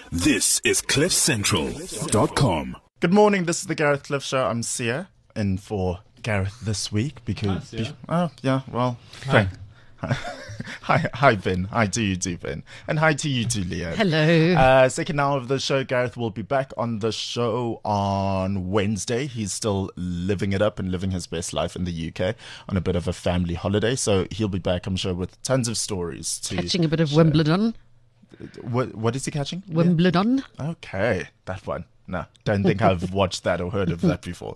This is CliffCentral.com. Good morning, this is the Gareth Cliff Show. I'm Sia, in for Gareth this week because... Hi, Hi, Ben. Hi to you too, Ben. And hi to you too, Leah. Hello. Second hour of the show, Gareth will be back on the show on Wednesday. He's still living it up and living his best life in the UK on a bit of a family holiday. So he'll be back, I'm sure, with tons of stories to Catching a bit of share. Wimbledon. What is he catching? Wimbledon. Okay, that one. No, don't think I've watched that or heard of that before.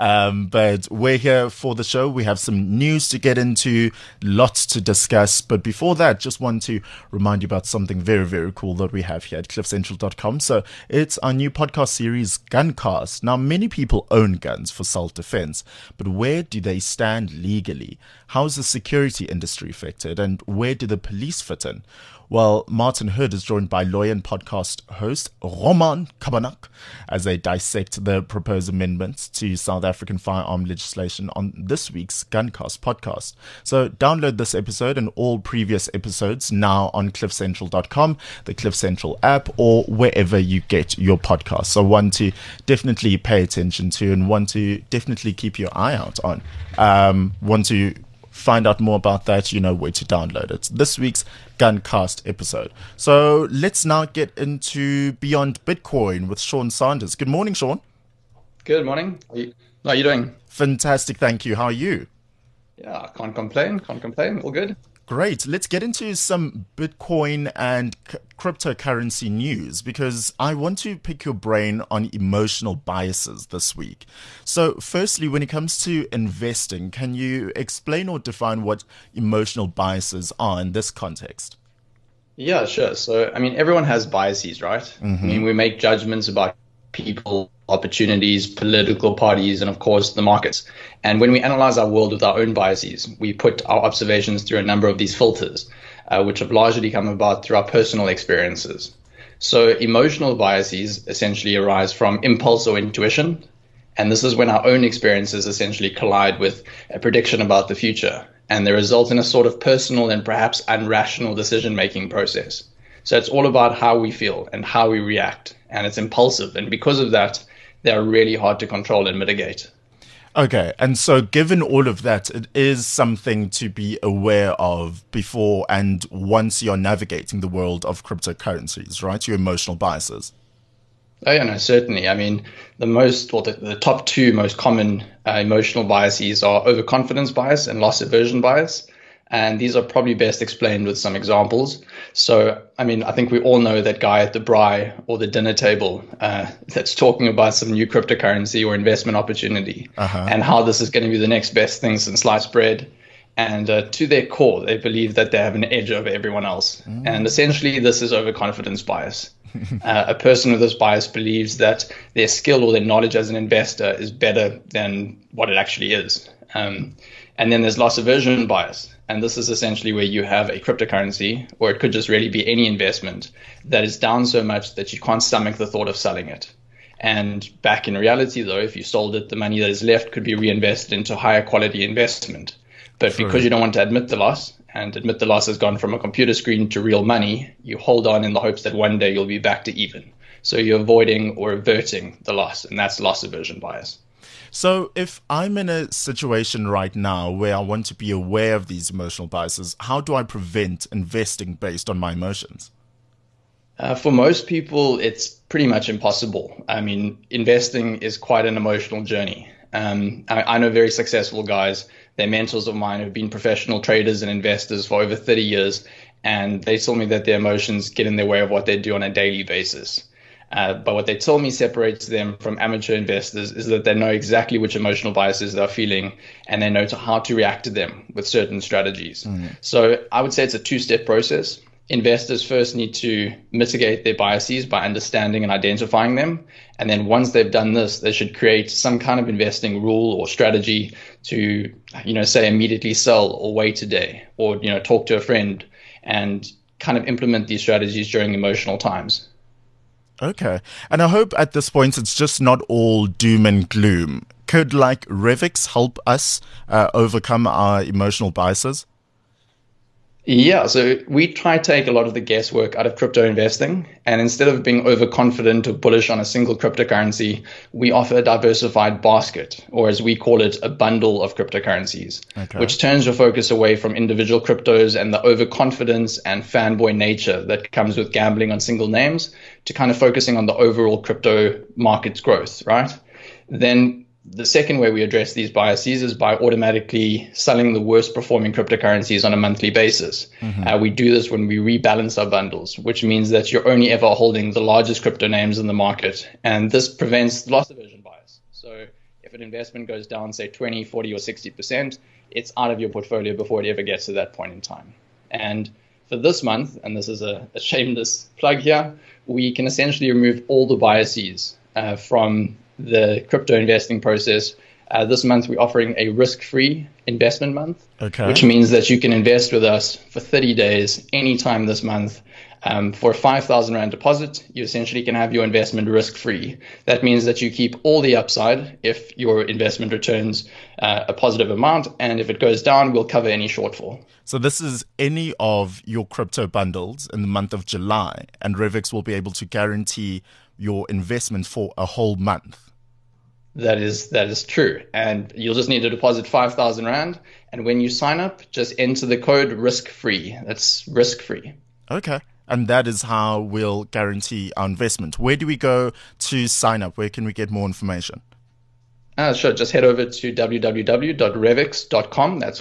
But we're here for the show. We have some news to get into, lots to discuss. But before that, just want to remind you about something very, very cool that we have here at CliffCentral.com. So it's our new podcast series, Guncast. Now, many people own guns for self-defense, but where do they stand legally? How is the security industry affected? And where do the police fit in? Well, Martin Hood is joined by lawyer and podcast host Roman Kabanak as they dissect the proposed amendments to South African firearm legislation on this week's Guncast podcast. So download this episode and all previous episodes now on CliffCentral.com, the Cliff Central app, or wherever you get your podcasts. So one to definitely pay attention to and one to definitely keep your eye out on. Want to find out more about that, you know where to download it. This week's Guncast episode. So let's now get into Beyond Bitcoin with Sean Sanders. Good morning, Sean. Good morning. How are you doing? Fantastic, thank you. How are you? Yeah, can't complain. All good. Great. Let's get into some Bitcoin and cryptocurrency news because I want to pick your brain on emotional biases this week. So firstly, when it comes to investing, can you explain or define what emotional biases are in this context? Yeah, sure. So, everyone has biases, right? Mm-hmm. We make judgments about people, opportunities, political parties, and of course the markets. And when we analyze our world with our own biases, we put our observations through a number of these filters, which have largely come about through our personal experiences. So emotional biases essentially arise from impulse or intuition. And this is when our own experiences essentially collide with a prediction about the future. And they result in a sort of personal and perhaps irrational decision-making process. So it's all about how we feel and how we react. And it's impulsive. And because of that, they're really hard to control and mitigate. Okay. And so given all of that, it is something to be aware of before and once you're navigating the world of cryptocurrencies, right? Your emotional biases. Oh, yeah, no, certainly. The top two most common emotional biases are overconfidence bias and loss aversion bias. And these are probably best explained with some examples. So, I think we all know that guy at the braai or the dinner table that's talking about some new cryptocurrency or investment opportunity and how this is going to be the next best thing since sliced bread. And to their core, they believe that they have an edge over everyone else. And essentially, this is overconfidence bias. A person with this bias believes that their skill or their knowledge as an investor is better than what it actually is. And then there's loss aversion bias. And this is essentially where you have a cryptocurrency, or it could just really be any investment, that is down so much that you can't stomach the thought of selling it. And back in reality, though, if you sold it, the money that is left could be reinvested into higher quality investment. But because you don't want to admit the loss, and admit the loss has gone from a computer screen to real money, you hold on in the hopes that one day you'll be back to even. So you're avoiding or averting the loss, and that's loss aversion bias. So if I'm in a situation right now where I want to be aware of these emotional biases, how do I prevent investing based on my emotions? For most people, it's pretty much impossible. Investing is quite an emotional journey. I know very successful guys, they're mentors of mine who've been professional traders and investors for over 30 years, and they tell me that their emotions get in their way of what they do on a daily basis. But what they tell me separates them from amateur investors is that they know exactly which emotional biases they're feeling, and they know how to react to them with certain strategies. So I would say it's a two-step process. Investors first need to mitigate their biases by understanding and identifying them. And then once they've done this, they should create some kind of investing rule or strategy to, say immediately sell or wait a day, or, talk to a friend and kind of implement these strategies during emotional times. Okay. And I hope at this point it's just not all doom and gloom. Could Revix help us overcome our emotional biases? Yeah, so we try to take a lot of the guesswork out of crypto investing. And instead of being overconfident or bullish on a single cryptocurrency, we offer a diversified basket, or as we call it, a bundle of cryptocurrencies, which turns your focus away from individual cryptos and the overconfidence and fanboy nature that comes with gambling on single names to kind of focusing on the overall crypto market's growth, right? Then the second way we address these biases is by automatically selling the worst performing cryptocurrencies on a monthly basis. We do this when we rebalance our bundles, which means that you're only ever holding the largest crypto names in the market. And this prevents loss aversion bias. So if an investment goes down, say 20, 40, or 60%, it's out of your portfolio before it ever gets to that point in time. And for this month, and this is a shameless plug here, we can essentially remove all the biases from the crypto investing process. This month, we're offering a risk-free investment month, which means that you can invest with us for 30 days, anytime this month. For a 5,000 Rand deposit, you essentially can have your investment risk-free. That means that you keep all the upside if your investment returns a positive amount, and if it goes down, we'll cover any shortfall. So this is any of your crypto bundles in the month of July, and Revix will be able to guarantee your investment for a whole month. That is true. And you'll just need to deposit 5,000 Rand. And when you sign up, just enter the code risk-free. That's risk-free. Okay. And that is how we'll guarantee our investment. Where do we go to sign up? Where can we get more information? Sure. Just head over to www.revix.com. That's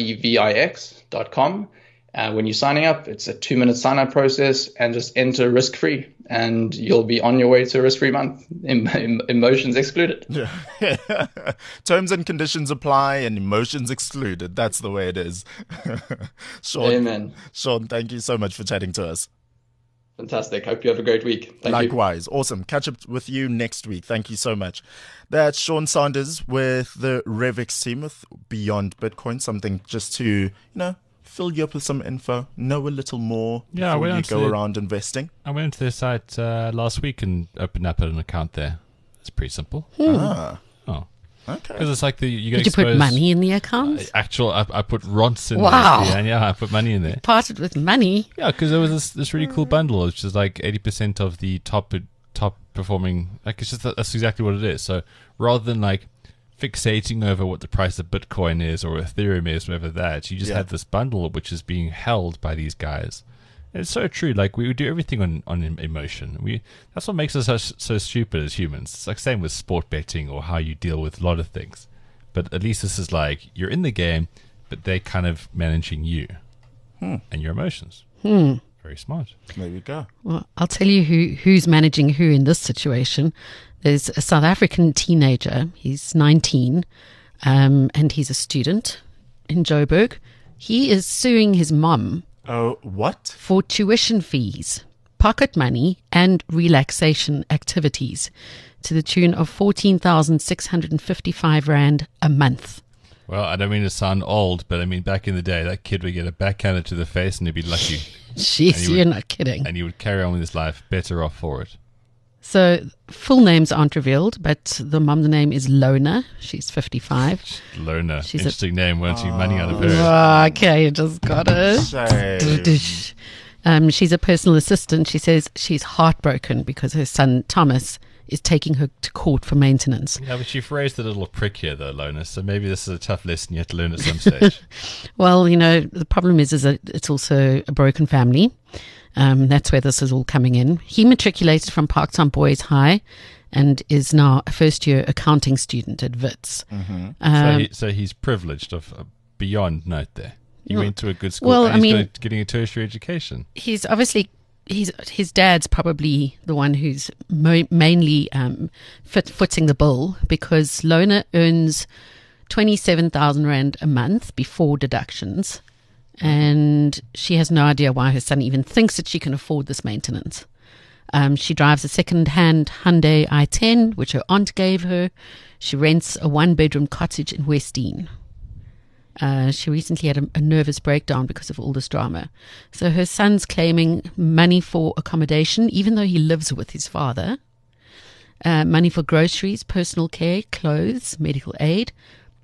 REVIX.com. When you're signing up, it's a 2-minute sign-up process, and just enter risk-free, and you'll be on your way to a risk-free month. Emotions excluded. Yeah. Terms and conditions apply, and emotions excluded. That's the way it is. Sean, Amen. Sean, thank you so much for chatting to us. Fantastic. Hope you have a great week. Thank Likewise. You. Awesome. Catch up with you next week. Thank you so much. That's Sean Sanders with the Revix team with Beyond Bitcoin. Something just to, fill you up with some info, know a little more before you go around investing. I went into their site last week and opened up an account there. It's pretty simple. Oh. Okay. Because it's like Did you put money in the account? I put RONTs in wow. there. Yeah, I put money in there. Parted with money? Yeah, because there was this really cool bundle, which is like 80% of the top performing. Like, it's just that's exactly what it is. So rather than like fixating over what the price of Bitcoin is or Ethereum is, whatever that, you just have this bundle which is being held by these guys. And it's so true. Like, we do everything on emotion. That's what makes us so stupid as humans. It's like same with sport betting or how you deal with a lot of things. But at least this is like you're in the game, but they're kind of managing you and your emotions. Very smart. There you go. Well, I'll tell you who's managing who in this situation. There's a South African teenager. He's 19, and he's a student in Joburg. He is suing his mum. Oh, what? For tuition fees, pocket money, and relaxation activities to the tune of 14,655 Rand a month. Well, I don't mean to sound old, but I mean, back in the day, that kid would get a backhanded to the face and he'd be lucky. Jeez, you're not kidding. And he would carry on with his life better off for it. So full names aren't revealed, but the mum's name is Lona. She's 55. Lona. She's interesting name. Wanting money out of her. Oh, okay, you just got it. She's a personal assistant. She says she's heartbroken because her son Thomas is taking her to court for maintenance. Yeah, but she phrased a little prick here, though, Lona, so maybe this is a tough lesson you have to learn at some stage. Well, the problem is that it's also a broken family. That's where this is all coming in. He matriculated from Parktown Boys High and is now a first-year accounting student at WITS. So he's privileged of beyond note there. He went to a good school. Well, and he's getting a tertiary education. He's obviously... His dad's probably the one who's mainly footing the bill, because Lona earns 27,000 Rand a month before deductions, and she has no idea why her son even thinks that she can afford this maintenance. She drives a second-hand Hyundai i10, which her aunt gave her. She rents a one-bedroom cottage in Westdean. She recently had a nervous breakdown because of all this drama. So her son's claiming money for accommodation, even though he lives with his father, money for groceries, personal care, clothes, medical aid,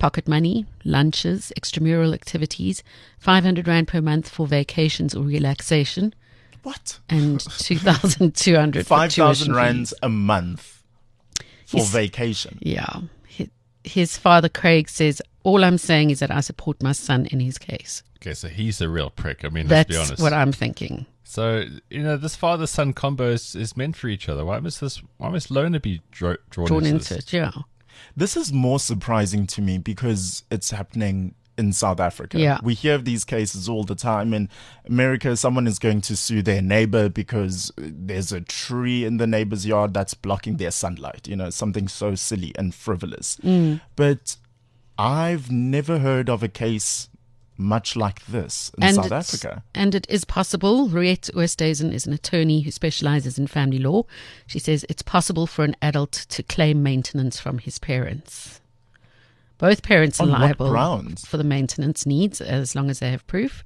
pocket money, lunches, extramural activities, 500 Rand per month for vacations or relaxation, What? and 2,200 for 5,000 tuition rands fees. a month for He's- vacation. Yeah. His father, Craig, says, all I'm saying is that I support my son in his case. Okay, so he's the real prick. I mean, let's be That's honest. what I'm thinking. So, this father-son combo is meant for each other. Why must Lona be drawn Drawn into into this? it, yeah. This is more surprising to me because it's happening in South Africa. Yeah. We hear of these cases all the time. In America, someone is going to sue their neighbor because there's a tree in the neighbor's yard that's blocking their sunlight. Something so silly and frivolous. But I've never heard of a case much like this in South Africa. And it is possible. Riet Oosthuizen is an attorney who specializes in family law. She says it's possible for an adult to claim maintenance from his parents. Both parents are On what liable grounds? for the maintenance needs as long as they have proof.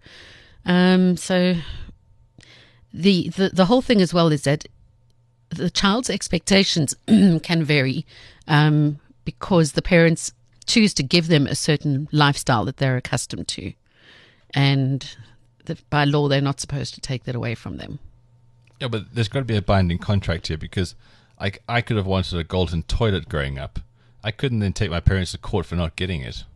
So the whole thing as well is that the child's expectations can vary because the parents choose to give them a certain lifestyle that they're accustomed to. And by law, they're not supposed to take that away from them. Yeah, but there's got to be a binding contract here because I could have wanted a golden toilet growing up. I couldn't then take my parents to court for not getting it.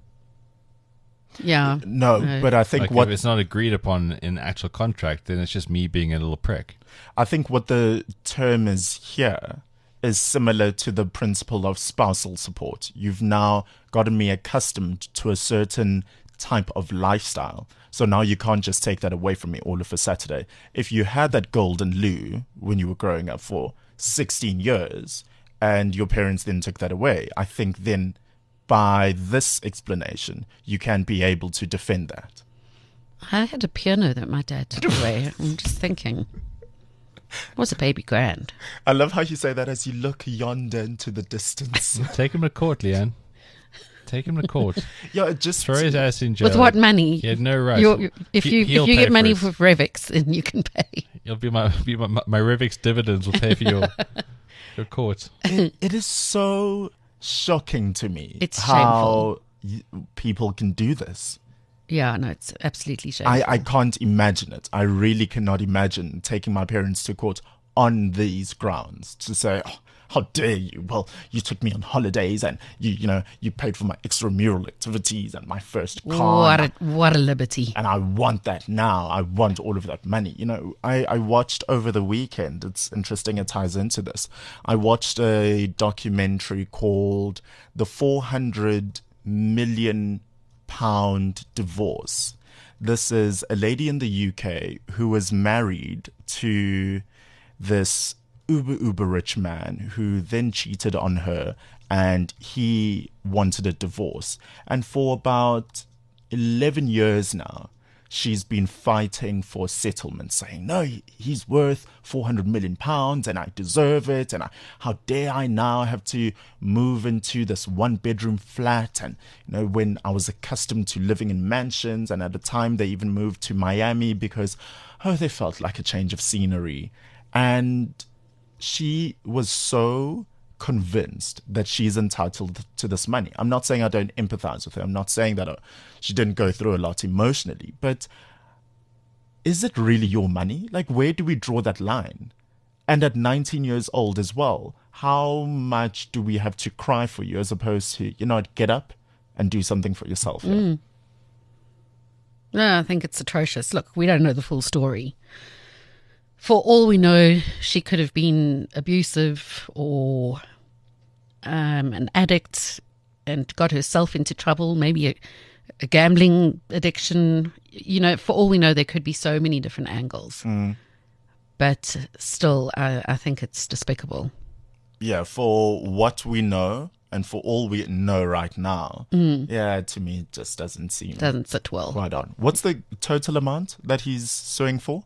Yeah. No, but I think If it's not agreed upon in actual contract, then it's just me being a little prick. I think what the term is here is similar to the principle of spousal support. You've now gotten me accustomed to a certain type of lifestyle. So now you can't just take that away from me all of a Saturday. If you had that golden loo when you were growing up for 16 years and your parents then took that away, I think then by this explanation, you can be able to defend that. I had a piano that my dad took away. I'm just thinking. It was a baby grand. I love how you say that as you look yonder into the distance. Take him to court, Leanne. Take him to court. Yeah, it just Throw his ass in jail. With what money? He had no right. If you He'll pay get money for for it. Revix, then you can pay. You'll be my Revix dividends will pay for your court. It is so shocking to me It's how people can do this. Yeah, no, it's absolutely shameful. I can't imagine it. I really cannot imagine taking my parents to court on these grounds to say, oh, how dare you? Well, you took me on holidays and you paid for my extramural activities and my first car. What a liberty. And I want that now. I want all of that money. I watched over the weekend. It's interesting. It ties into this. I watched a documentary called The 400 Million Pound Divorce. This is a lady in the UK who was married to this uber rich man who then cheated on her and he wanted a divorce. And for about 11 years now, she's been fighting for settlement, saying, no, he's worth 400 million pounds and I deserve it. And how dare I now have to move into this 1-bedroom flat? And, when I was accustomed to living in mansions, and at the time they even moved to Miami because, they felt like a change of scenery. And she was so convinced that she's entitled to this money. I'm not saying I don't empathize with her. I'm not saying that she didn't go through a lot emotionally, but is it really your money? Like, where do we draw that line? And at 19 years old as well, how much do we have to cry for you as opposed to, get up and do something for yourself? Yeah? No, I think it's atrocious. Look, we don't know the full story. For all we know, she could have been abusive or an addict and got herself into trouble, maybe a gambling addiction. For all we know, there could be so many different angles. But still, I think it's despicable. Yeah, for what we know and for all we know right now, to me, it just doesn't seem... Doesn't sit well. Right on. What's the total amount that he's suing for?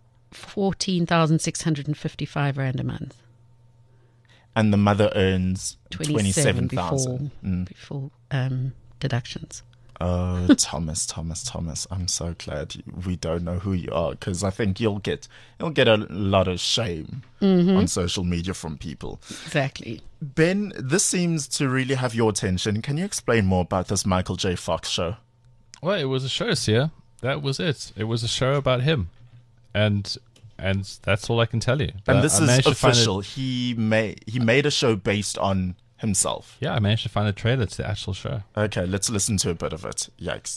14,655 Rand a month. And the mother earns 27 27,000. before deductions. Oh, Thomas. I'm so glad we don't know who you are, because I think you'll get a lot of shame on social media from people. Exactly. Ben, this seems to really have your attention. Can you explain more about this Michael J. Fox show? Well, it was a show, Sia. That was it. It was a show about him, and that's all I can tell you. And But this I is managed to find official. He made a show based on himself. I managed to find a trailer to the actual show. Okay, let's listen to a bit of it. Yikes.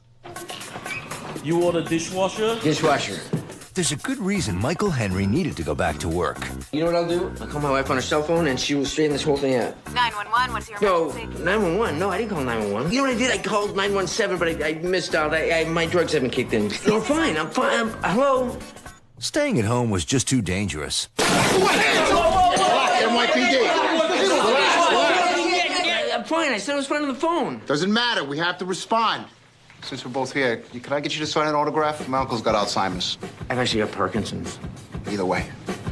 You order dishwasher? Dishwasher. There's a good reason Michael Henry needed to go back to work. You know what I'll do? I'll call my wife on her cell phone and she will straighten this whole thing out. 911, what's your No, emergency? 911. No, I didn't call 911. You know what I did? I called 917, but I missed out. My drugs haven't kicked in. No, I'm fine. Hello? Staying at home was just too dangerous. NYPD. I'm fine. I said I was fine on the phone. Doesn't matter. We have to respond. Since we're both here, can I get you to sign an autograph? My uncle's got Alzheimer's. I've actually got Parkinson's. Either way.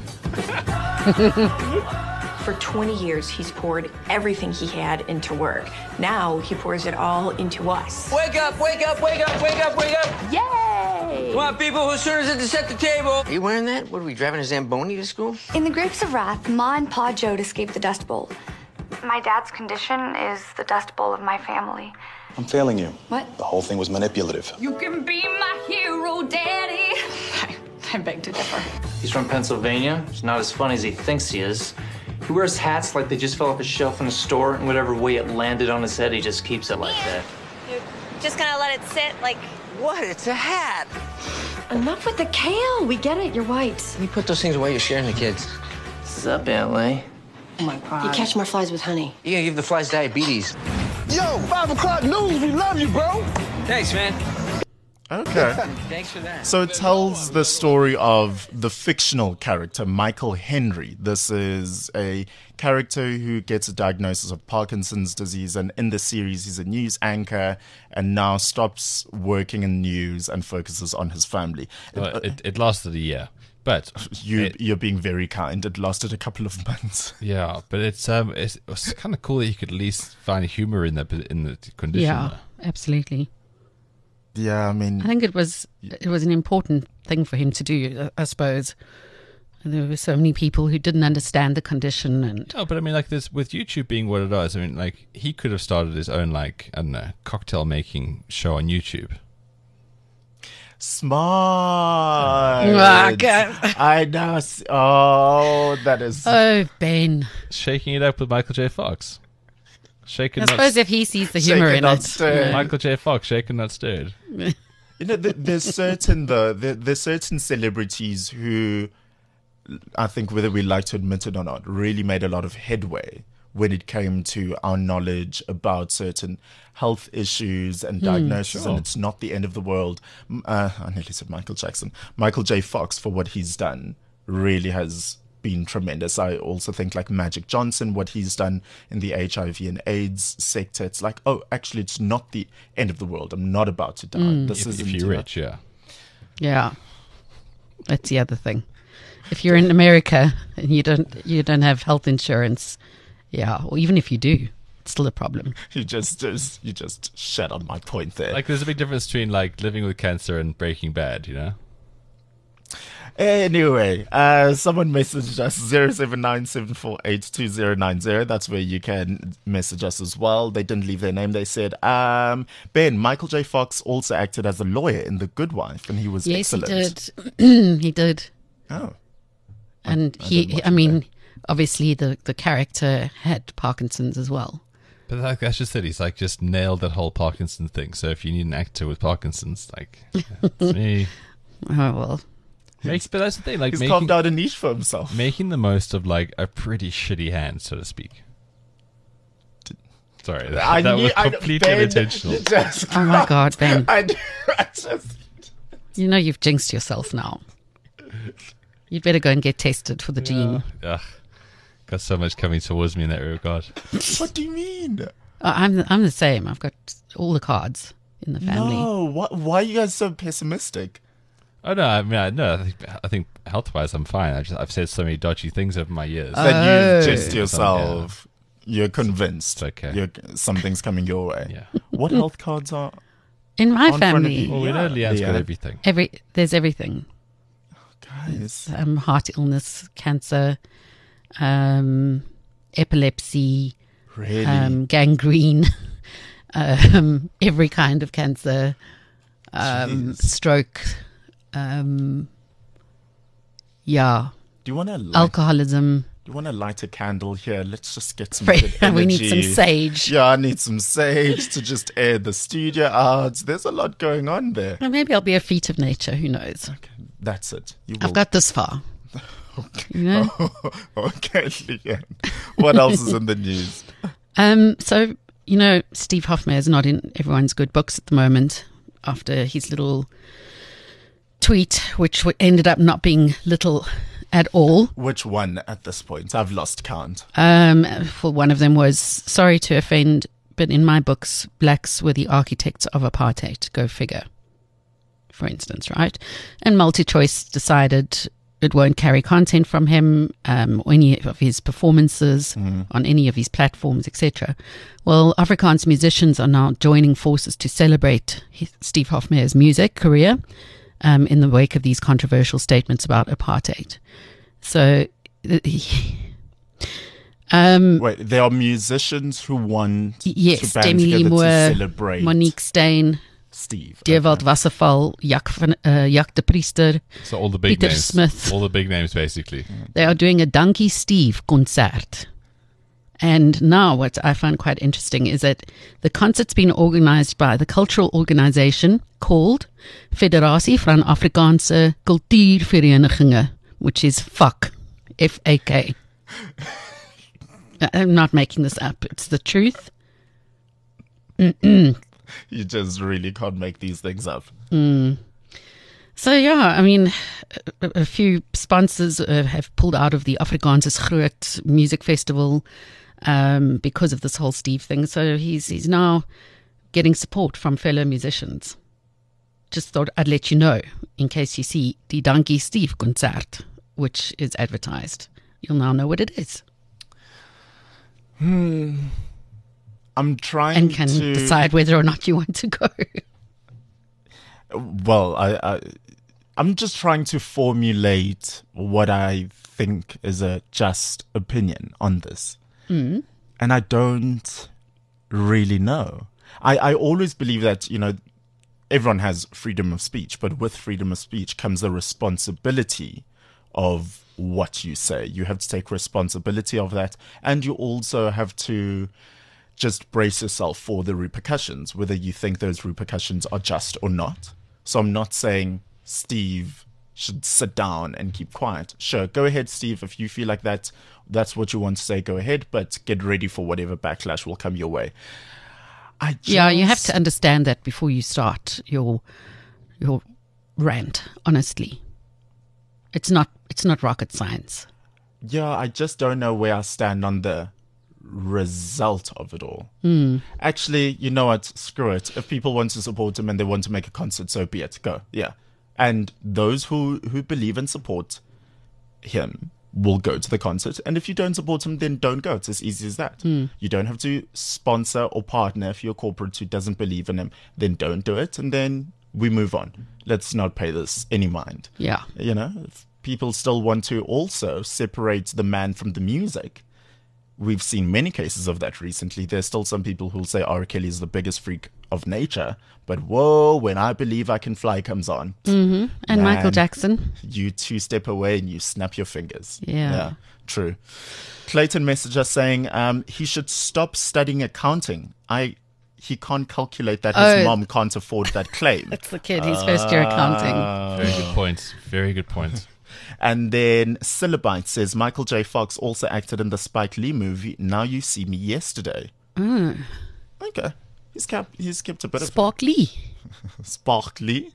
For 20 years, he's poured everything he had into work. Now he pours it all into us. Wake up, wake up, wake up, wake up, wake up. Yay! Come on, people, whose turn is it to set the table? Are you wearing that? What are we, driving a Zamboni to school? In the Grapes of Wrath, Ma and Pa Jode escaped the Dust Bowl. My dad's condition is the Dust Bowl of my family. I'm failing you. What? The whole thing was manipulative. You can be my hero, Daddy. I beg to differ. He's from Pennsylvania. He's not as funny as he thinks he is. He wears hats like they just fell off a shelf in a store, and whatever way it landed on his head, he just keeps it like that. You're just gonna let it sit like... What? It's a hat. Enough with the kale. We get it. You're white. You put those things away. You're sharing the kids. What's up, LA? Oh, my God. You catch more flies with honey. You gotta give the flies diabetes. Yo, 5 o'clock news. We love you, bro. Thanks, man. Okay. Thanks for that. So it tells the story of the fictional character, Michael Henry. This is a character who gets a diagnosis of Parkinson's disease, and in the series, he's a news anchor and now stops working in news and focuses on his family. It lasted a year, but You're being very kind. It lasted a couple of months. yeah, but it was kind of cool that you could at least find humor in the condition. Yeah, absolutely. Yeah, I mean, I think it was an important thing for him to do, I suppose. And there were so many people who didn't understand the condition, and No, but I mean, like this with YouTube being what it is. I mean, like he could have started his own, like, I don't know, cocktail making show on YouTube. smart. Okay. I know. Oh, that is. oh, Ben. Shaking it up with Michael J. Fox. Shaken I not suppose if he sees the humor Shaken in not it. stirred. Michael J. Fox, shaken not stirred. You know, there's certain celebrities who, I think, whether we like to admit it or not, really made a lot of headway when it came to our knowledge about certain health issues and diagnoses, sure. and it's not the end of the world. I nearly said Michael Jackson. Michael J. Fox, for what he's done, really has been tremendous. I also think like Magic Johnson, what he's done in the HIV and AIDS sector, it's like, oh, actually, it's not the end of the world. I'm not about to die. This If isn't, you're rich, yeah. Yeah, that's the other thing. If you're in America and you don't have health insurance, yeah, or even if you do, it's still a problem. You just shat on my point there. Like, there's a big difference between like living with cancer and Breaking Bad, you know. Anyway, someone messaged us 0797482090. That's where you can message us as well. They didn't leave their name. They said, Ben, Michael J. Fox also acted as a lawyer in The Good Wife, and he was Yes, excellent. he did. He did. Oh, And didn't watch I mean, obviously the character had Parkinson's as well. But like, that's just it. He's like just nailed that whole Parkinson's thing. So if you need an actor with Parkinson's, like, yeah, it's me. Oh, well. But that's the thing. Like, he's carved out a niche for himself. making the most of like a pretty shitty hand, so to speak. Sorry, that was completely Ben, unintentional. Oh, my God, Ben. I just... You know you've jinxed yourself now. You'd better go and get tested for the gene. Ugh, got so much coming towards me in that regard. What do you mean? I'm the same. I've got all the cards in the family. No, why are you guys so pessimistic? Oh no, I mean, I think health-wise I'm fine. I've said so many dodgy things over my years. That you've Oh. just yourself. You're convinced. Okay. Something's coming your way. Yeah. What health cards are in my on front of family? you? Well, we know Leanne's got Leanne. everything. There's everything. Guys. Heart illness, cancer, epilepsy, Really? gangrene, every kind of cancer, stroke, yeah. Do you want to alcoholism? Do you want to light a candle here? Let's just get some Right. good energy. We need some sage. Yeah, I need some sage to just air the studio out. There's a lot going on there. Well, maybe I'll be a feat of nature. Who knows? Okay, that's it. I've got this far. Okay. You know? Okay, Leanne. What else is in the news? So, Steve Hofmeyr is not in everyone's good books at the moment after his little tweet, which ended up not being little at all. Which one at this point? I've lost count. For one of them was, sorry to offend, but in my books, blacks were the architects of apartheid. Go figure, for instance, right? And MultiChoice decided it won't carry content from him or any of his performances on any of his platforms, etc. Well, Afrikaans musicians are now joining forces to celebrate Steve Hofmeyr's music career in the wake of these controversial statements about apartheid. So, wait, there are musicians who want yes, to band Demi together Moore, to celebrate Monique Steyn, Steve, Dewald Wasserval, Jack de Priester, So all the big Peter names. Smith. All the big names, basically. They are doing a Dankie Steve concert. And now what I find quite interesting is that the concert's been organized by the cultural organization called Federasie van Afrikaanse Kultuurverenigingen, which is FAK, F-A-K. I'm not making this up. It's the truth. You just really can't make these things up. So, yeah, I mean, a few sponsors have pulled out of the Afrikaans is Groot music festival because of this whole Steve thing. So he's now getting support from fellow musicians. Just thought I'd let you know in case you see the Dankie Steve concert, which is advertised. You'll now know what it is. I'm trying and can to decide whether or not you want to go. Well, I'm just trying to formulate what I think is a just opinion on this. And I don't really know. I always believe that, everyone has freedom of speech, but with freedom of speech comes the responsibility of what you say. You have to take responsibility of that, and you also have to just brace yourself for the repercussions, whether you think those repercussions are just or not. So I'm not saying Steve should sit down and keep quiet. Sure, go ahead, Steve. If you feel like that's what you want to say, go ahead, but get ready for whatever backlash will come your way. Yeah, you have to understand that before you start your rant, honestly. It's not rocket science. Yeah, I just don't know where I stand on the result of it all. Actually, you know what? Screw it. If people want to support him and they want to make a concert, so be it. Go. Yeah. And those who believe and support him will go to the concert. And if you don't support him, then don't go. It's as easy as that. You don't have to sponsor or partner. If you're a corporate who doesn't believe in him, then don't do it. And then we move on. Let's not pay this any mind. Yeah. If people still want to also separate the man from the music, we've seen many cases of that recently. There's still some people who'll say R. Kelly is the biggest freak of nature, but whoa, when I Believe I Can Fly comes on. And man, Michael Jackson. You two-step away and you snap your fingers. Yeah. True. Clayton messaged us saying he should stop studying accounting. He can't calculate that. His mom can't afford that claim. That's the kid. He's first year accounting. Very good point. Very good point. And then Syllabite says Michael J. Fox also acted in the Spike Lee movie Now You See Me Yesterday. Okay. He's kept a bit of Sparkly. Sparkly.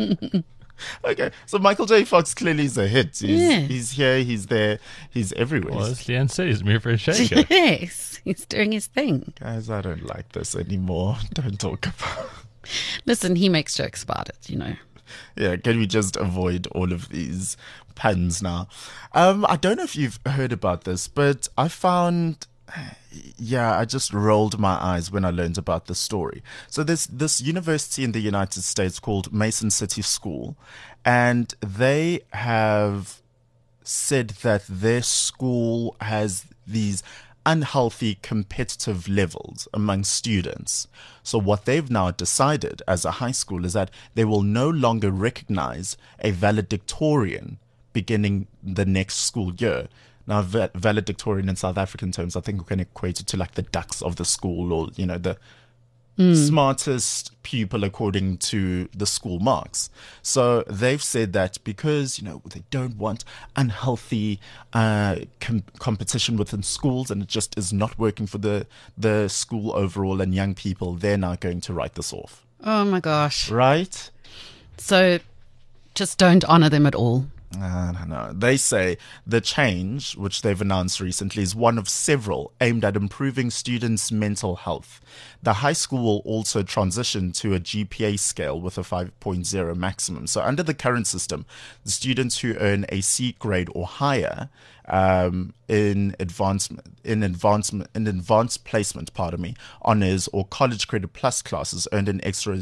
Okay. So Michael J. Fox clearly is a hit. He's here, he's there, he's everywhere. Well, as Leanne said, he's moving for a shaker. Yes. He's doing his thing. Guys, I don't like this anymore. Don't talk about it. Listen, he makes jokes about it, Yeah, can we just avoid all of these puns now? I don't know if you've heard about this, but I found Yeah, I just rolled my eyes when I learned about this story. So there's this university in the United States called Mason City School, and they have said that their school has these unhealthy competitive levels among students. So what they've now decided as a high school is that they will no longer recognize a valedictorian beginning the next school year. Now, valedictorian in South African terms, I think we can equate it to like the ducks of the school, or, you know, the smartest pupil according to the school marks. So they've said that because, you know, they don't want unhealthy competition within schools, and it just is not working for the school overall and young people, they're now going to write this off. Oh my gosh. Right? So just don't honor them at all. I don't know. They say the change, which they've announced recently, is one of several aimed at improving students' mental health. The high school will also transition to a GPA scale with a 5.0 maximum. So under the current system, the students who earn a C grade or higher in advanced placement, honors or college credit plus classes earned an extra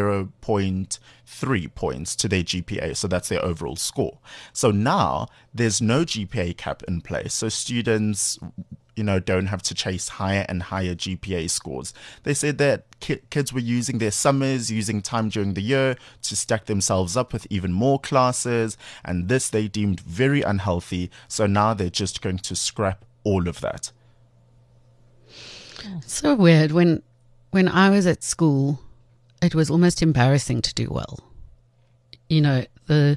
0.3 points to their GPA. So that's their overall score. So now there's no GPA cap in place. So students, you know, don't have to chase higher and higher GPA scores. They said that kids were using their summers, using time during the year to stack themselves up with even more classes, and this they deemed very unhealthy. So now they're just going to scrap all of that. So weird. When I was at school, it was almost embarrassing to do well. You know, the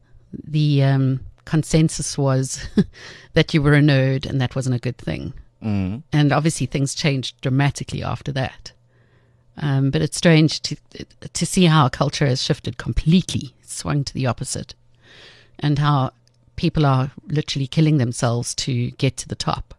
consensus was that you were a nerd, and that wasn't a good thing. And obviously things changed dramatically after that. But it's strange to see how our culture has shifted completely, swung to the opposite, and how people are literally killing themselves to get to the top.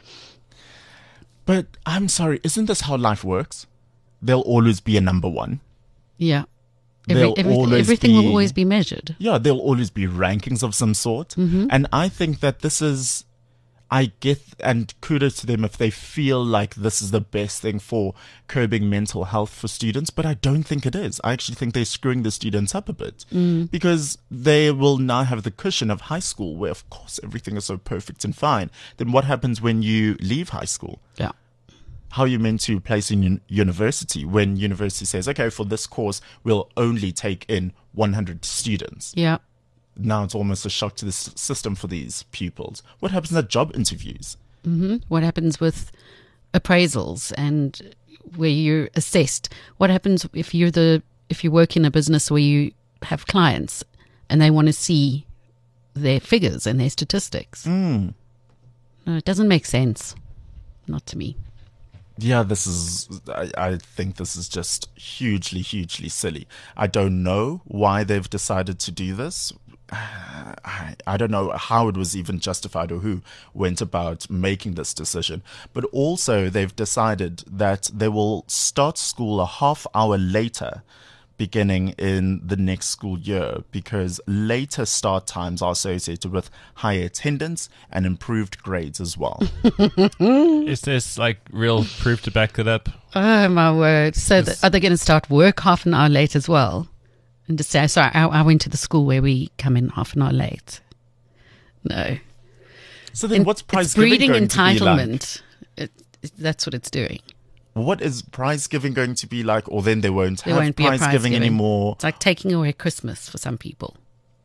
But I'm sorry, isn't this how life works? There'll always be a number one. Yeah. Everything will always be measured. Yeah, there'll always be rankings of some sort. And I think that this is, I get, and kudos to them if they feel like this is the best thing for curbing mental health for students, but I don't think it is. I actually think they're screwing the students up a bit because they will now have the cushion of high school where, of course, everything is so perfect and fine. Then what happens when you leave high school? Yeah. How are you meant to place in university when university says, okay, for this course, we'll only take in 100 students? Yeah. Now it's almost a shock to the system for these pupils. What happens at job interviews? What happens with appraisals and where you're assessed? What happens if you work in a business where you have clients and they want to see their figures and their statistics? No, it doesn't make sense. Not to me. Yeah, I think this is just hugely, hugely silly. I don't know why they've decided to do this. I don't know how it was even justified or who went about making this decision. But also they've decided that they will start school a half hour later beginning in the next school year because later start times are associated with higher attendance and improved grades as well. Is this like real proof to back it up? Oh my word. So are they going to start work half an hour late as well? And just say, sorry, I went to the school where we come in half an hour late. No. So then what's prize giving going to be like? Entitlement. That's what it's doing. What is prize giving going to be like? Or then they won't have prize giving anymore. It's like taking away Christmas for some people.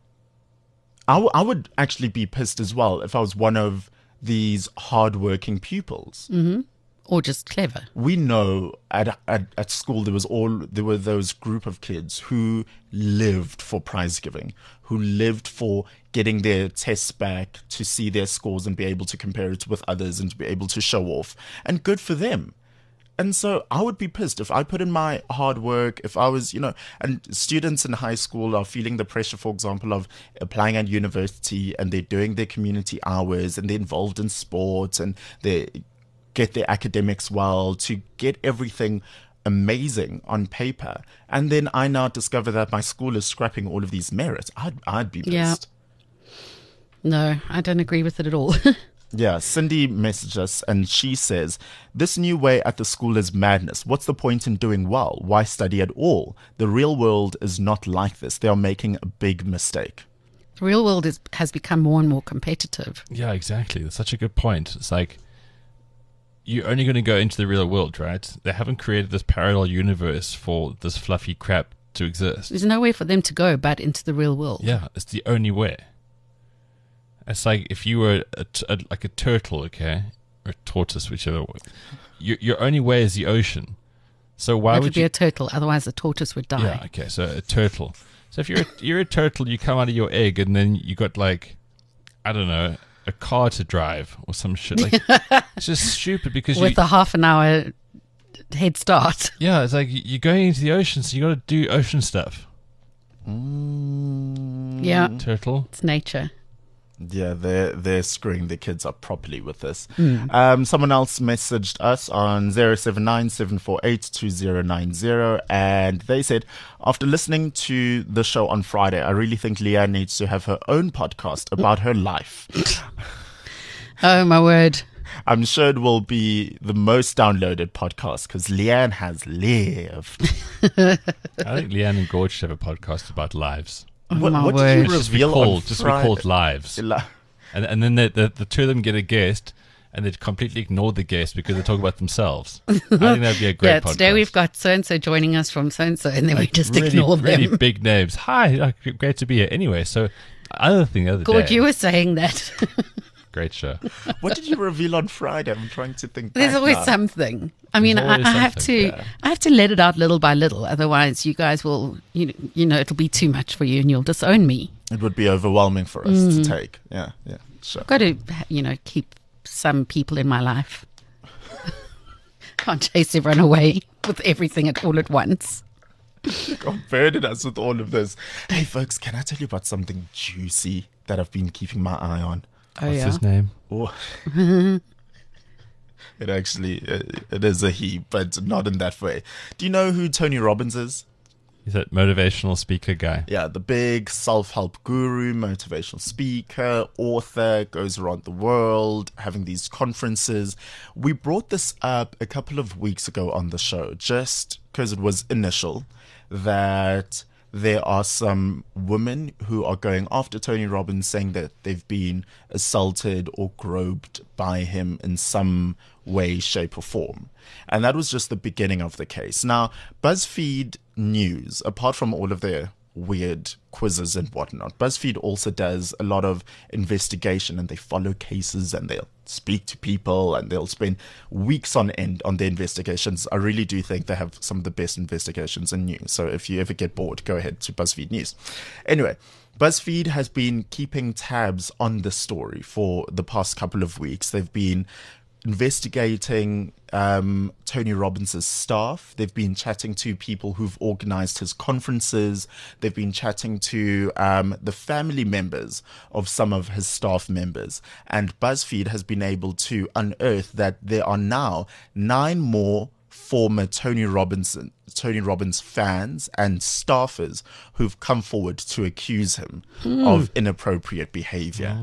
I would actually be pissed as well if I was one of these hardworking pupils. Or just clever. We know at school there were those group of kids who lived for prize giving, who lived for getting their tests back to see their scores and be able to compare it with others and to be able to show off. And good for them. And so I would be pissed if I put in my hard work, if I was, and students in high school are feeling the pressure, for example, of applying at university and they're doing their community hours and they're involved in sports and they get their academics well to get everything amazing on paper. And then I now discover that my school is scrapping all of these merits. I'd be pissed. Yeah. No, I don't agree with it at all. Yeah, Cindy messaged us and she says, this new way at the school is madness. What's the point in doing well? Why study at all? The real world is not like this. They are making a big mistake. The real world has become more and more competitive. Yeah, exactly. That's such a good point. It's like, you're only going to go into the real world, right? They haven't created this parallel universe for this fluffy crap to exist. There's nowhere for them to go but into the real world. Yeah, it's the only way. It's like if you were like a turtle, okay, or a tortoise, whichever way. Your only way is the ocean. So why would be a turtle? Otherwise, the tortoise would die. Yeah, okay, so a turtle. So if you're a turtle, you come out of your egg, and then you got like, I don't know, a car to drive or some shit. Like it's just stupid because with a half an hour head start. Yeah, it's like you're going into the ocean, so you got to do ocean stuff. Yeah, turtle. It's nature. Yeah, they're screwing the kids up properly with this. Someone else messaged us on 079-748-2090, and they said, after listening to the show on Friday, I really think Leanne needs to have her own podcast about her life. Oh, my word. I'm sure it will be the most downloaded podcast because Leanne has lived. I think Leanne and Gorge should have a podcast about lives. What did you reveal on just be called Lives. And then the two of them get a guest and they completely ignore the guest because they talk about themselves. I think that'd be a great podcast. Today we've got so-and-so joining us from so-and-so and then we just ignore them. Really big names. Hi, great to be here. Anyway, so other day. Gorge, you were saying that. Great show. What did you reveal on Friday? I'm trying to think. There's always something. I mean, I have to let it out little by little. Otherwise, you guys will, it'll be too much for you, and you'll disown me. It would be overwhelming for us to take. Yeah, sure. I've got to, keep some people in my life. Can't chase everyone away with everything all at once. God burdened us with all of this. Hey, folks, can I tell you about something juicy that I've been keeping my eye on? What's his name? Oh. It actually, it is a he, but not in that way. Do you know who Tony Robbins is? He's that motivational speaker guy. Yeah, the big self-help guru, motivational speaker, author, goes around the world having these conferences. We brought this up a couple of weeks ago on the show, just because it was initial, that there are some women who are going after Tony Robbins saying that they've been assaulted or groped by him in some way, shape or form. And that was just the beginning of the case. Now, BuzzFeed News, apart from all of their weird quizzes and whatnot, BuzzFeed also does a lot of investigation and they follow cases and they'll speak to people and they'll spend weeks on end on their investigations. I really do think they have some of the best investigations in news. So if you ever get bored, go ahead to BuzzFeed News. Anyway, BuzzFeed has been keeping tabs on the story for the past couple of weeks. They've been investigating Tony Robbins' staff. They've been chatting to people who've organized his conferences. They've been chatting to the family members of some of his staff members. And BuzzFeed has been able to unearth that there are now 9 more former Tony Robbins fans and staffers who've come forward to accuse him of inappropriate behavior.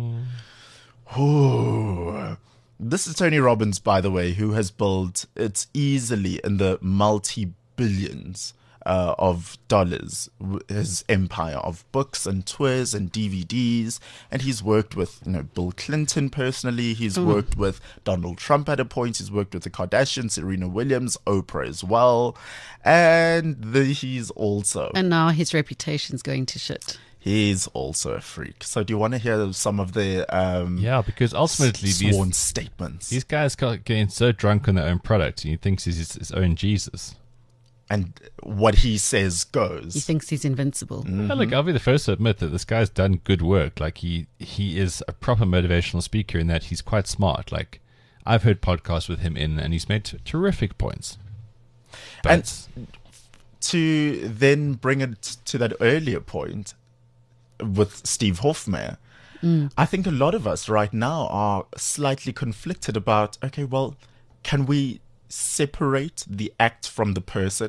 Ooh. This is Tony Robbins, by the way, who has built, it's easily in the multi-billions of dollars, his empire of books and tours and DVDs. And he's worked with, Bill Clinton personally. He's worked with Donald Trump at a point. He's worked with the Kardashians, Serena Williams, Oprah as well. And he's also... And now his reputation's going to shit. He's also a freak. So do you want to hear some of the because ultimately sworn statements? These guys getting so drunk on their own product, and he thinks he's his own Jesus. And what he says goes. He thinks he's invincible. Well, look, I'll be the first to admit that this guy's done good work. Like he is a proper motivational speaker in that he's quite smart. Like I've heard podcasts with him and he's made terrific points. But and to then bring it to that earlier point with Steve Hofmeyr, I think a lot of us right now are slightly conflicted about, okay, well, can we separate the act from the person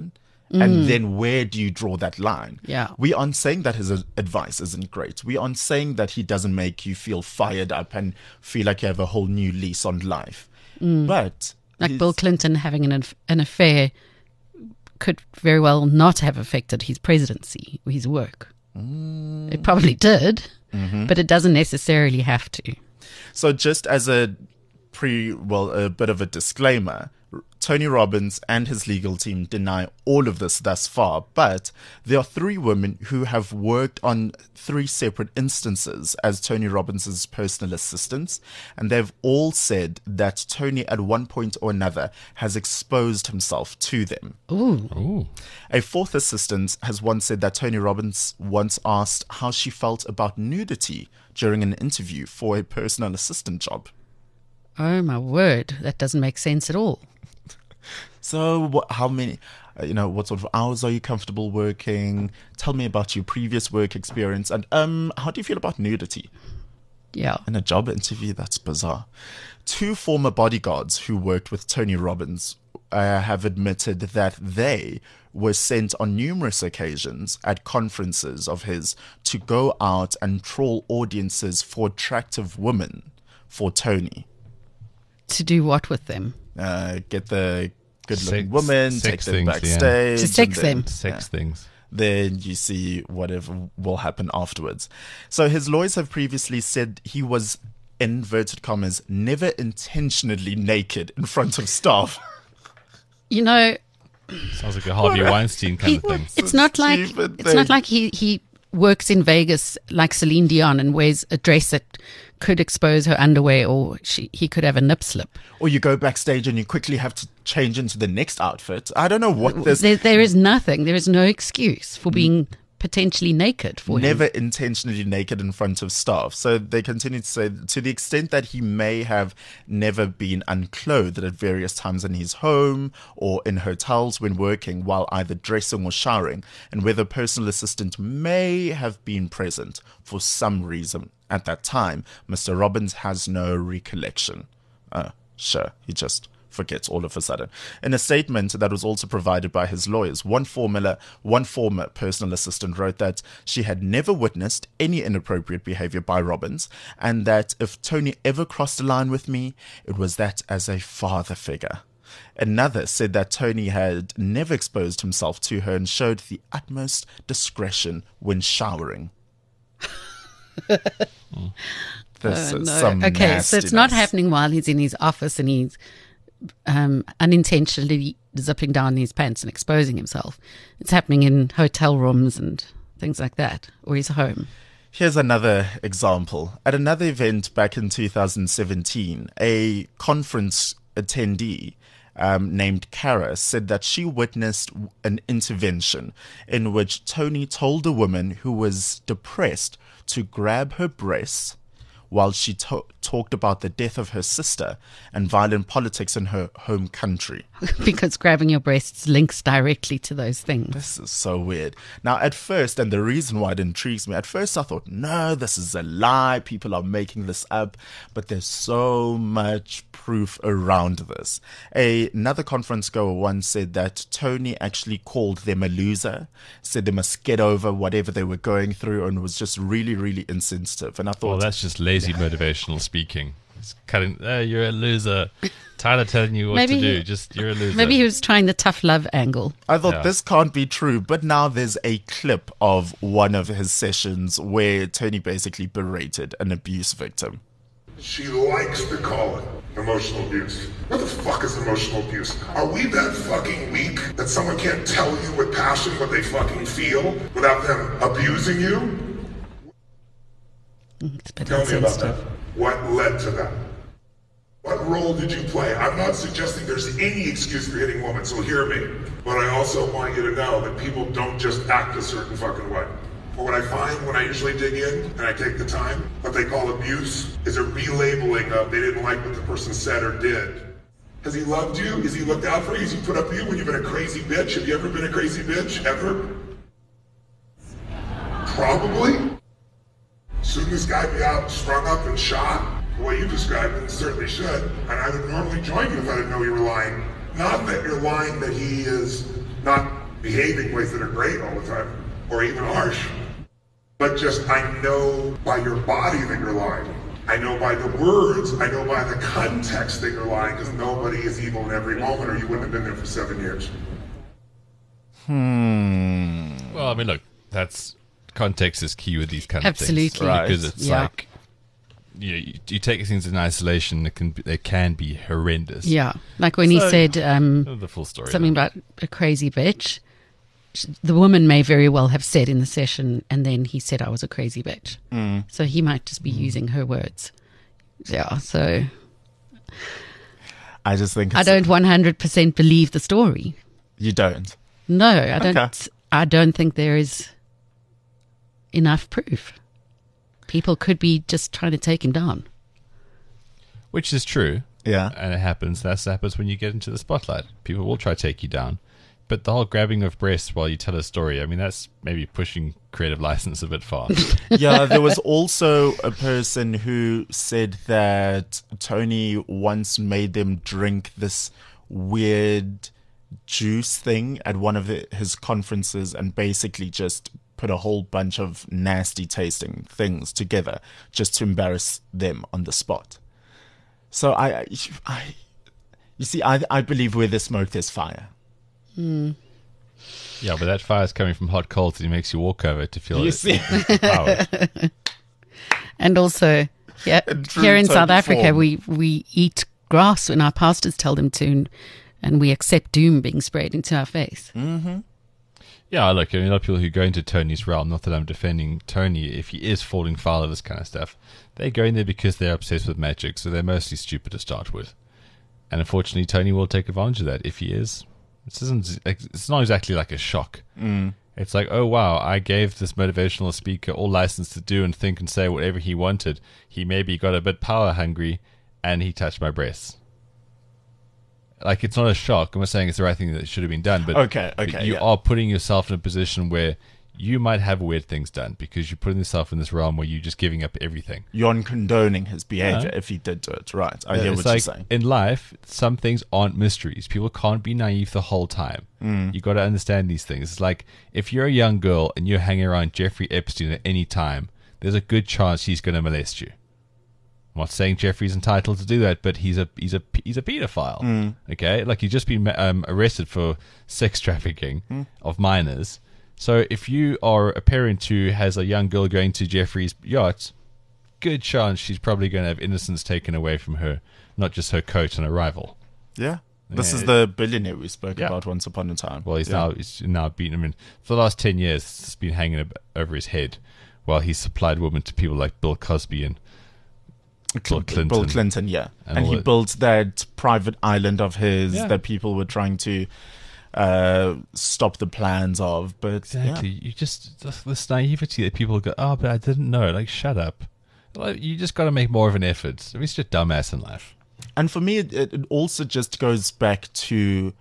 And then where do you draw that line? Yeah. We aren't saying that his advice isn't great. We aren't saying that he doesn't make you feel fired up and feel like you have a whole new lease on life. But like Bill Clinton having an affair could very well not have affected his presidency or his work. It probably did, but it doesn't necessarily have to. So just as a bit of a disclaimer, Tony Robbins and his legal team deny all of this thus far, but there are 3 women who have worked on 3 separate instances as Tony Robbins' personal assistants, and they've all said that Tony at one point or another has exposed himself to them. Ooh. A 4th assistant has once said that Tony Robbins once asked how she felt about nudity during an interview for a personal assistant job. Oh my word, that doesn't make sense at all. So how many, what sort of hours are you comfortable working? Tell me about your previous work experience. And how do you feel about nudity? Yeah. In a job interview? That's bizarre. 2 former bodyguards who worked with Tony Robbins have admitted that they were sent on numerous occasions at conferences of his to go out and troll audiences for attractive women for Tony. To do what with them? Get the good-looking women, take them backstage. To sex them. Sex things. Then you see whatever will happen afterwards. So his lawyers have previously said he was, in inverted commas, never intentionally naked in front of staff. Sounds like a Harvey Weinstein kind of thing. It's not like he works in Vegas like Celine Dion and wears a dress that could expose her underwear, or he could have a nip slip. Or you go backstage and you quickly have to change into the next outfit. I don't know what this... There is nothing. There is no excuse for being potentially naked for him. Never intentionally naked in front of staff. So they continue to say, to the extent that he may have never been unclothed at various times in his home or in hotels when working while either dressing or showering, and whether a personal assistant may have been present for some reason at that time, Mr. Robbins has no recollection. Sure, he just forgets all of a sudden. In a statement that was also provided by his lawyers, one former personal assistant wrote that she had never witnessed any inappropriate behavior by Robbins, and that if Tony ever crossed a line with me, it was that as a father figure. Another said that Tony had never exposed himself to her and showed the utmost discretion when showering. This is some Okay, so it's not nastiness. happening while he's in his office and he's unintentionally zipping down his pants and exposing himself. It's happening in hotel rooms and things like that, or his home. Here's another example. At another event back in 2017, a conference attendee named Kara said that she witnessed an intervention in which Tony told a woman who was depressed to grab her breasts while she talked about the death of her sister and violent politics in her home country. Because grabbing your breasts links directly to those things. This is so weird. Now, at first, and the reason why it intrigues me, at first I thought, no, this is a lie. People are making this up. But there's so much proof around this. Another conference goer once said that Tony actually called them a loser, said they must get over whatever they were going through, and was just really, really insensitive. And I thought, well, that's just lazy motivational speaking. It's cutting, you're a loser. Tired of telling you what to do. Just, you're a loser. Maybe he was trying the tough love angle. I thought this can't be true, but now there's a clip of one of his sessions where Tony basically berated an abuse victim. She likes to call it emotional abuse. What the fuck is emotional abuse? Are we that fucking weak that someone can't tell you with passion what they fucking feel without them abusing you? Tell me about that. What led to that? What role did you play? I'm not suggesting there's any excuse for hitting women, so hear me. But I also want you to know that people don't just act a certain fucking way. But what I find when I usually dig in and I take the time, what they call abuse is a relabeling of they didn't like what the person said or did. Has he loved you? Has he looked out for you? Has he put up with you when you've been a crazy bitch? Have you ever been a crazy bitch? Ever? Probably. Shouldn't this guy be out strung up and shot? The way you described it, certainly should. And I would normally join you if I didn't know you were lying. Not that you're lying that he is not behaving ways that are great all the time, or even harsh. But just, I know by your body that you're lying. I know by the words, I know by the context that you're lying, because nobody is evil in every moment, or you wouldn't have been there for 7 years. Well, I mean, look, that's context is key with these kind of things. Absolutely. Right. Because it's like, you take things in isolation, they can be horrendous. Yeah. Like when he said the full story, something about a crazy bitch, the woman may very well have said in the session, and then he said I was a crazy bitch. So he might just be using her words. Yeah, so I just think I don't 100% believe the story. You don't? No, I don't. Okay. I don't think there is enough proof. People could be just trying to take him down. Which is true. Yeah. And it happens. That happens when you get into the spotlight. People will try to take you down. But the whole grabbing of breasts while you tell a story, I mean, that's maybe pushing creative license a bit far. Yeah, there was also a person who said that Tony once made them drink this weird juice thing at one of his conferences and basically just put a whole bunch of nasty tasting things together just to embarrass them on the spot. So you see, I believe where there's smoke, there's fire. Yeah, but that fire is coming from hot coals and it makes you walk over to feel it. Power. And also, here in South Africa, we eat grass when our pastors tell them to, and we accept doom being sprayed into our face. Mm-hmm. Yeah, look, I mean, a lot of people who go into Tony's realm, not that I'm defending Tony, if he is falling foul of this kind of stuff, they go in there because they're obsessed with magic, so they're mostly stupid to start with. And unfortunately, Tony will take advantage of that if he is. It's not exactly like a shock. It's like, oh wow, I gave this motivational speaker all license to do and think and say whatever he wanted. He maybe got a bit power hungry and he touched my breasts. Like, it's not a shock. I'm not saying it's the right thing that should have been done, but okay, you are putting yourself in a position where you might have weird things done because you're putting yourself in this realm where you're just giving up everything. You're condoning his behavior if he did do it. Right. I hear what you're saying. In life, some things aren't mysteries. People can't be naive the whole time. You got to understand these things. It's like, if you're a young girl and you're hanging around Jeffrey Epstein at any time, there's a good chance he's going to molest you. I'm not saying Jeffrey's entitled to do that, but he's a pedophile. Okay, like, he's just been arrested for sex trafficking of minors. So if you are a parent who has a young girl going to Jeffrey's yacht, good chance she's probably going to have innocence taken away from her, not just her coat and a rival. Yeah. This is the billionaire we spoke about once upon a time. Well, he's now beaten him. For the last 10 years, it's been hanging over his head while he's supplied women to people like Bill Cosby and Bill Clinton, yeah. And he built that private island of his that people were trying to stop the plans of. But exactly, you just this naivety that people go, oh, but I didn't know. Like, shut up. Like, you just got to make more of an effort. I mean, it's just dumbass in life. And for me, it also just goes back to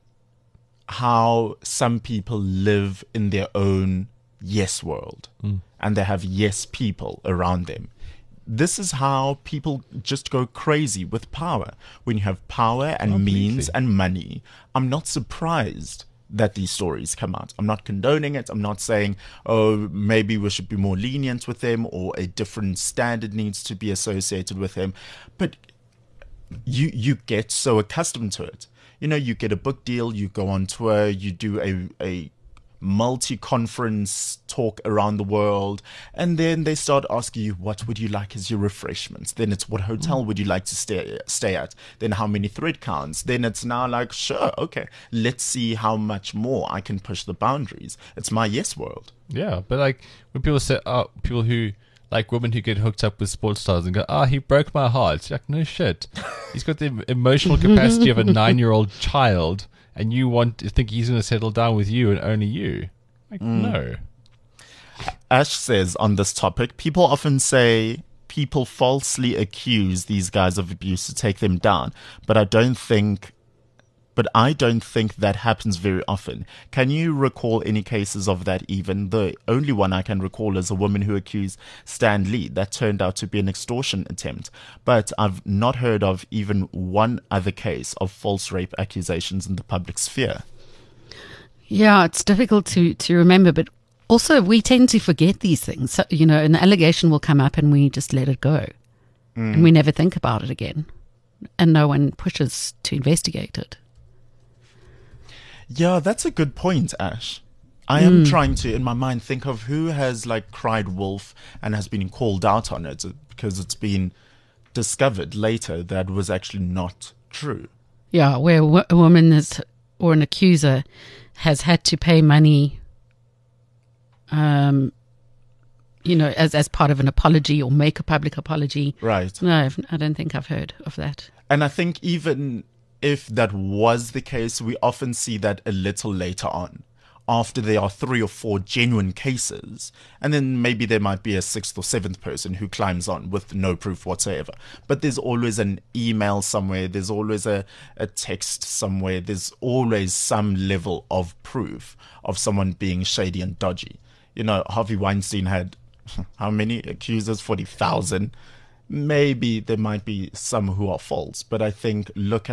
how some people live in their own yes world, and they have yes people around them. This is how people just go crazy with power. When you have power and means and money, I'm not surprised that these stories come out. I'm not condoning it. I'm not saying, oh, maybe we should be more lenient with them or a different standard needs to be associated with them. But you get so accustomed to it. You know, you get a book deal, you go on tour, you do a multi-conference talk around the world, and then they start asking you, what would you like as your refreshments? Then it's, what hotel would you like to stay at? Then how many thread counts? Then it's now like, sure, okay, let's see how much more I can push the boundaries. It's my yes world. Yeah, but like when people say, people who like women who get hooked up with sports stars and go, he broke my heart. It's like, no shit. He's got the emotional capacity of a 9-year-old child, and you want to think he's going to settle down with you and only you. Like, no. Ash says on this topic, people often say people falsely accuse these guys of abuse to take them down, but I don't think that happens very often. Can you recall any cases of that even? The only one I can recall is a woman who accused Stan Lee. That turned out to be an extortion attempt. But I've not heard of even one other case of false rape accusations in the public sphere. Yeah, it's difficult to remember, but also we tend to forget these things. So, you know, an allegation will come up and we just let it go. And we never think about it again. And no one pushes to investigate it. Yeah, that's a good point, Ash. I am trying to, in my mind, think of who has like cried wolf and has been called out on it because it's been discovered later that was actually not true. Yeah, where a woman is, or an accuser has had to pay money, you know, as part of an apology or make a public apology. Right. No, I don't think I've heard of that. And I think even if that was the case, we often see that a little later on, after there are 3 or 4 genuine cases, and then maybe there might be a 6th or 7th person who climbs on with no proof whatsoever. But there's always an email somewhere, there's always a text somewhere, there's always some level of proof of someone being shady and dodgy. You know, Harvey Weinstein had how many accusers? 40,000. Maybe there might be some who are false, but I think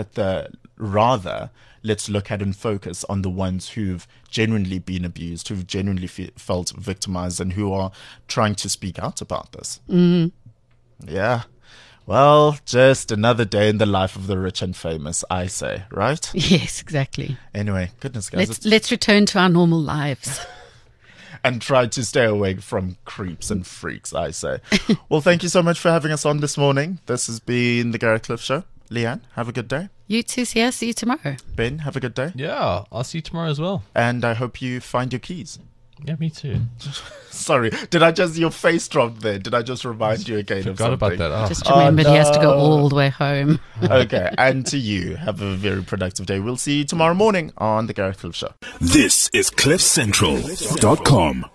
let's look at and focus on the ones who've genuinely been abused, who've genuinely felt victimized, and who are trying to speak out about this. Yeah. Well, just another day in the life of the rich and famous, I say, right? Yes, exactly. Anyway, goodness, guys. Let's return to our normal lives. And try to stay away from creeps and freaks, I say. Well, thank you so much for having us on this morning. This has been the Gareth Cliff Show. Leanne, have a good day. You too, Sia. See you tomorrow. Ben, have a good day. Yeah, I'll see you tomorrow as well. And I hope you find your keys. Yeah, me too. Sorry, your face dropped there? Did I just remind you again of something? Forgot about that. Oh. Just remembered he has to go all the way home. Okay, and to you, have a very productive day. We'll see you tomorrow morning on The Gareth Cliff Show. This is CliffCentral.com.